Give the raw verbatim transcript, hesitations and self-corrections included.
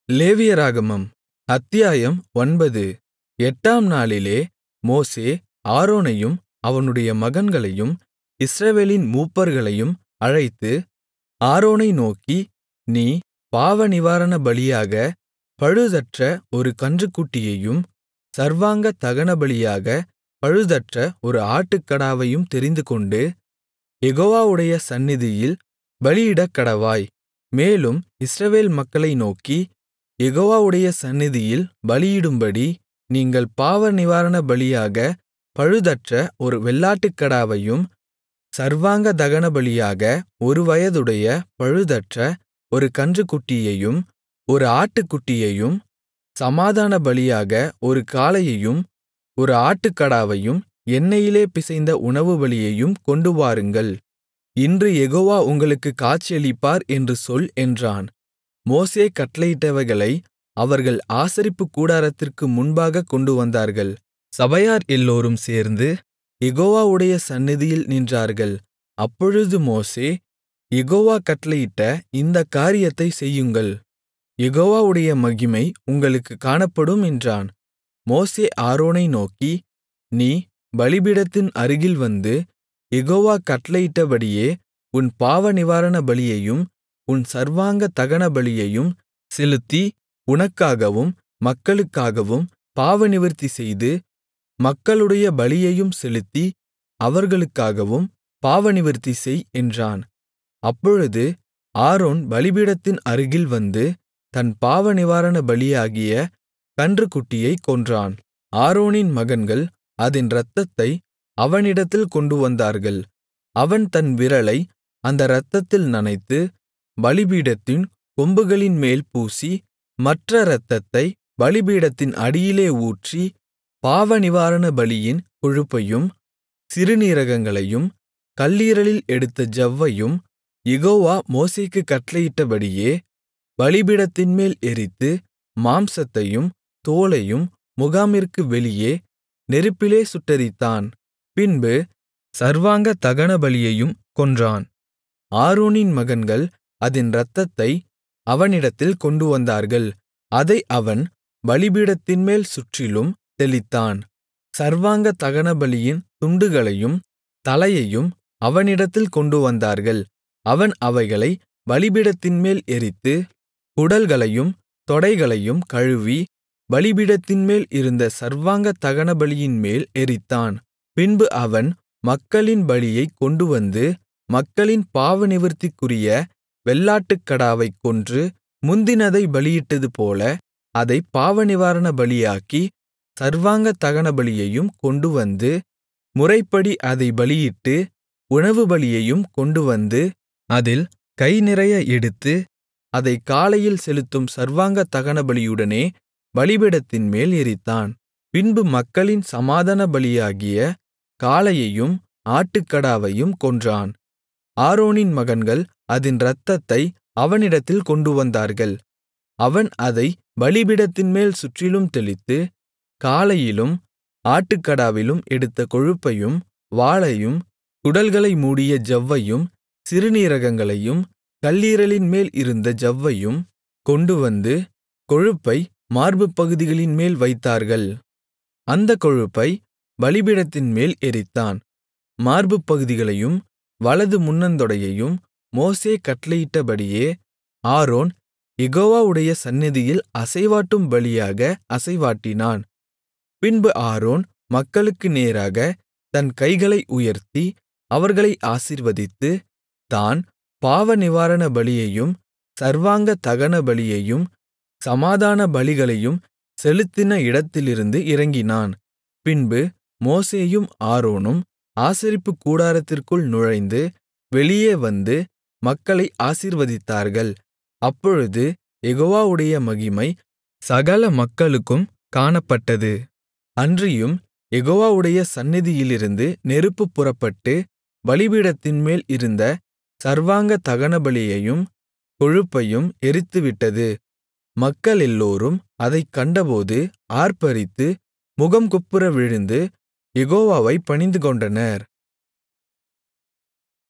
லேவியராகமம் அத்தியாயம் ஒன்பது எட்டாம் நாளிலே மோசே ஆரோனையும் அவனுடைய மகன்களையும் இஸ்ரவேலின் மூப்பர்களையும் அழைத்து ஆரோனை நோக்கி, நீ பாவநிவாரணபலியாகப் பழுதற்ற ஒரு கன்றுக்குட்டியையும் சர்வாங்க தகனபலியாகப் பழுதற்ற ஒரு ஆட்டுக்கடாவையும் தெரிந்துகொண்டு யெகோவாவுடைய சந்நிதியில் பலியிடக்கடவாய். மேலும் இஸ்ரவேல் மக்களை நோக்கி, யெகோவாவுடைய சந்நிதியில் பலியிடும்படி நீங்கள் பாவநிவாரணபலியாகப் பழுதற்ற ஒரு வெள்ளாட்டுக்கடாவையும் சர்வாங்க தகனபலியாக ஒரு வயதுடைய பழுதற்ற ஒரு கன்றுக்குட்டியையும் ஒரு ஆட்டுக்குட்டியையும் சமாதானபலியாக ஒரு காளையையும் ஒரு ஆட்டுக்கடாவையும் எண்ணெயிலே பிசைந்த உணவுபலியையும் கொண்டுவாருங்கள். இன்று யெகோவா உங்களுக்குக் காட்சியளிப்பார் என்று சொல் என்றான். மோசே கட்டளையிட்டவைகளை அவர்கள் ஆசரிப்புக் கூடாரத்திற்கு முன்பாகக் கொண்டுவந்தார்கள். சபையார் எல்லோரும் சேர்ந்து யெகோவாவுடைய சந்நிதியில் நின்றார்கள். அப்பொழுது மோசே, யெகோவா கட்டளையிட்ட இந்தக் காரியத்தைச் செய்யுங்கள், யெகோவாவுடைய மகிமை உங்களுக்குக் காணப்படும் என்றான். மோசே ஆரோனை நோக்கி, நீ பலிபீடத்தின் அருகில் வந்து யெகோவா கட்டளையிட்டபடியே உன் பாவநிவாரண பலியையும் உன் சர்வாங்க தகனபலியையும் செலுத்தி உனக்காகவும் மக்களுக்காகவும் பாவநிவிர்த்தி செய்து மக்களுடைய பலியையும் செலுத்தி அவர்களுக்காகவும் பாவநிவிர்த்தி செய் என்றான். அப்பொழுது ஆரோன் பலிபீடத்தின் அருகில் வந்து தன் பாவநிவாரண பலியாகிய கன்றுக்குட்டியைக் கொன்றான். ஆரோனின் மகன்கள் அதின் இரத்தத்தை அவனிடத்தில் கொண்டுவந்தார்கள். அவன் தன் விரலை அந்த இரத்தத்தில் நனைத்து பலிபீடத்தின் கொம்புகளின்மேல் பூசி மற்ற இரத்தத்தை பலிபீடத்தின் அடியிலே ஊற்றி பாவநிவாரண பலியின் கொழுப்பையும் சிறுநீரகங்களையும் கல்லீரலில் எடுத்த ஜவ்வையும் யெகோவா மோசேக்குக் கட்டளையிட்டபடியே பலிபீடத்தின்மேல் எரித்து மாம்சத்தையும் தோலையும் முகாமிற்கு வெளியே நெருப்பிலே சுட்டெரித்தான். பின்பு சர்வாங்க தகனபலியையும் கொன்றான். ஆரோனின் மகன்கள் அதின் இரத்தத்தை அவனிடத்தில் கொண்டுவந்தார்கள். அதை அவன் பலிபீடத்தின்மேல் சுற்றிலும் தெளித்தான். சர்வாங்க தகனபலியின் துண்டுகளையும் தலையையும் அவனிடத்தில் கொண்டுவந்தார்கள். அவன் அவைகளை பலிபீடத்தின்மேல் எரித்து குடல்களையும் தொடைகளையும் கழுவி பலிபீடத்தின்மேல் இருந்த சர்வாங்க தகனபலியின்மேல் எரித்தான். பின்பு அவன் மக்களின் பலியைக் கொண்டுவந்து மக்களின் பாவநிவிர்த்திக்குரிய வெள்ளாட்டுக்கடாவைக் கொன்று முந்தினதை பலியிட்டதுபோல அதைப் பாவநிவாரண பலியாக்கி சர்வாங்க தகனபலியையும் கொண்டுவந்து முறைப்படி அதைப் பலியிட்டு உணவுபலியையும் கொண்டுவந்து அதில் கைநிறைய எடுத்து அதைக் காலையில் செலுத்தும் சர்வாங்க தகனபலியுடனே பலிபீடத்தின்மேல் எரித்தான். பின்பு மக்களின் சமாதான பலியாகிய காளையையும் ஆட்டுக்கடாவையும் கொன்றான். ஆரோனின் மகன்கள் அதின் இரத்தத்தை அவனிடத்தில் கொண்டுவந்தார்கள். அவன் அதை பலிபீடத்தின்மேல் சுற்றிலும் தெளித்து காளையிலும் ஆட்டுக்கடாவிலும் எடுத்த கொழுப்பையும் வாலையும் குடல்களை மூடிய ஜவ்வையும் சிறுநீரகங்களையும் கல்லீரலின்மேல் இருந்த ஜவ்வையும் கொண்டுவந்து கொழுப்பை மார்புப்பகுதிகளின்மேல் வைத்தார்கள். அந்தக் கொழுப்பை பலிபீடத்தின்மேல் எரித்தான். மார்புப்பகுதிகளையும் வலது முன்னந்தொடையையும் மோசே கட்டளையிட்டபடியே ஆரோன் யெகோவாவுடைய சந்நிதியில் அசைவாட்டும் பலியாக அசைவாட்டினான். பின்பு ஆரோன் மக்களுக்கு நேராகத் தன் கைகளை உயர்த்தி அவர்களை ஆசீர்வதித்து தான் பாவநிவாரண பலியையும் சர்வாங்க தகனபலியையும் சமாதான பலிகளையும் செலுத்தின இடத்திலிருந்து இறங்கினான். பின்பு மோசேயும் ஆரோனும் ஆசரிப்புக் கூடாரத்திற்குள் நுழைந்து வெளியே வந்து மக்களை ஆசீர்வதித்தார்கள். அப்பொழுது யெகோவாவுடைய மகிமை சகல மக்களுக்கும் காணப்பட்டது. அன்றியும் யெகோவாவுடைய சந்நிதியிலிருந்து நெருப்பு புறப்பட்டு பலிபீடத்தின்மேல் இருந்த சர்வாங்க தகனபலியையும் கொழுப்பையும் எரித்துவிட்டது. மக்களெல்லோரும் அதைக் கண்டபோது ஆர்ப்பரித்து முகங்குப்புற விழுந்து யெகோவாவைப் பணிந்துகொண்டனர்.